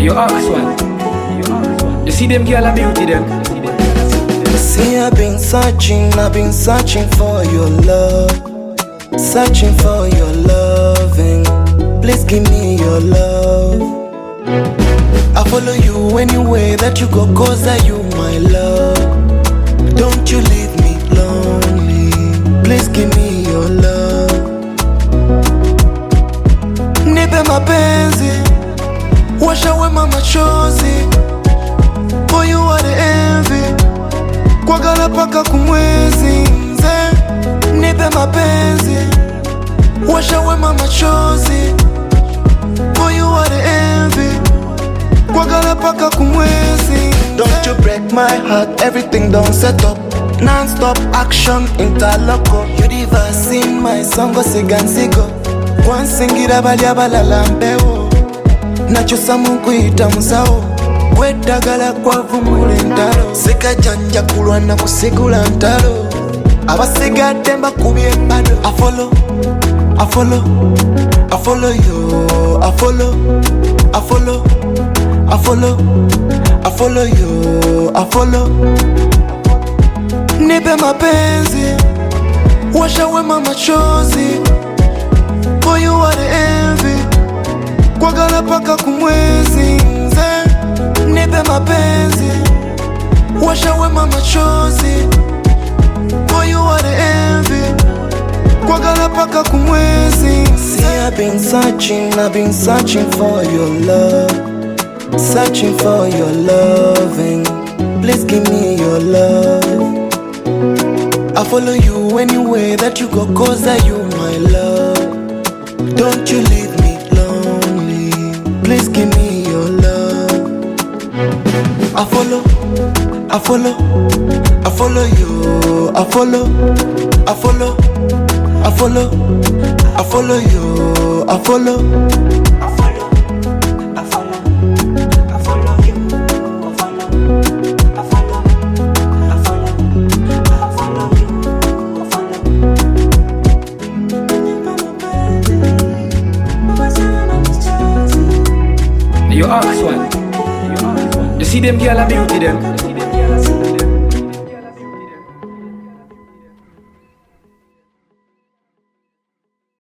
You ask one. You see them girl a beauty them. See, I've been searching for your love, searching for your loving. Please give me your love. I follow you anywhere that you go, cause I you my love. Don't you leave me lonely. Please give me your love. Nipe mapenzi, washa wema machozi. For you are the envy, kwagala paka kumwezi. Mze, nipe mapenzi, washa wema machozi. For you are the envy, kwagala paka kumwezi. Don't you break my heart, everything don't set up. Non-stop action, interloco. You the verse in my song, go sigansigo. One singira balya balala mpewo. Nachosa mungu ita musao. Wedagala kwa vumule ntalo. Seka janja kulwana kusigula ntalo. Abasigadde mbakubye bado. I follow you. I follow you. Nipe mapenzi, washa wema machozi. For you are the envy, kwagala paka kumwezi. Mze, nipe mapenzi, washa wema machozi. For you are the envy, kwagala paka kumwezi. See, I've been searching for your love, searching for your loving. Please give me your love. I follow you anywhere that you go, cause I you my love. Don't you leave me lonely. Please give me your love. I follow you. I follow you. You ask one. You see them girl a beauty them.